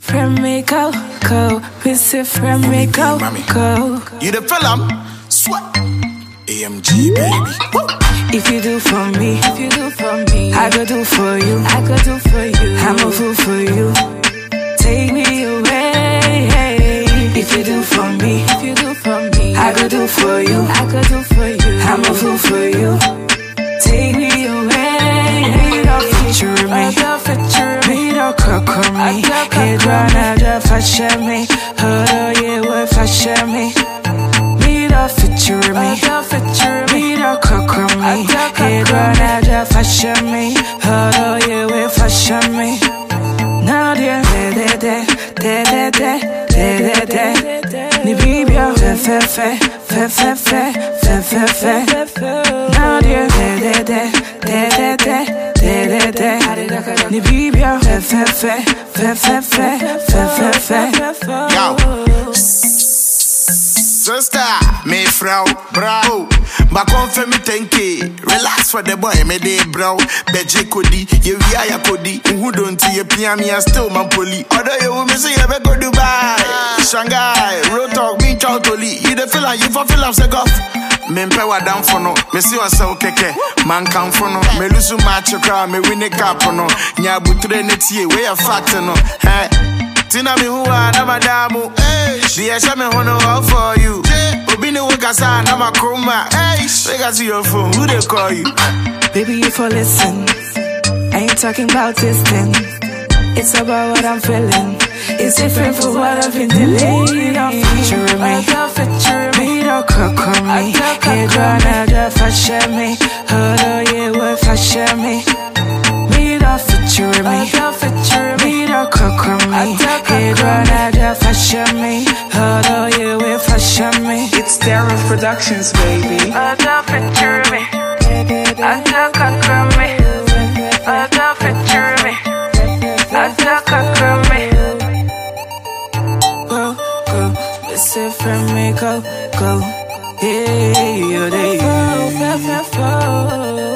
Friend me go, we say friend me go. You the film? Sweat. AMG baby. Woo. If you do for me, I go do for you. I'm a fool for you. Take me away. If you do for me, I go do for you. I'm a fool for you. Take me away. Don't feature me, don't cook me. Hey, drama, just fashion me. Oh, yeah, what fashion me? Me don't feature me, don't cook me. Hey, drama, just fashion me. Oh, yeah, what fashion me? Now, dear, ni bibia, fe. Now, dear, ni bibia, fe. Yo. Sister, me frau, bro. Ma confirm me tenke. Relax for the boy, me day bro. Beje kodi, ye via ya kodi. Who don't see ye piami and still man poli. Other you me say ye be go Dubai, Shanghai, road talk me chow toli. You the feel and you for feel I'm sick off. Me mpe wa down for no. Me see yourself keke. Man come for no. Me lose match car, me win a cap no. Nya butre ne tie, we a fact no. Hey. Tina me who are na madamu. The Asha me hono all for you. Obini Wakasa na makroma. Hey, got to your phone. Who they call you? Baby, if you listen, I ain't talking about this thing. It's about what I'm feeling. It's different from what I've been dealing. Don't feature me, don't cook me. Hey, drama, just fashion me. Oh, yeah, what fashion me? Me don't feature me, don't cook me. Hey, drama, just fashion me. Oh, yeah, what fashion me? It's Darren Productions, baby. Don't feature me, don't cook me. Don't feature me, don't cook me. Go, it's a friend me go. Yeah, you're there.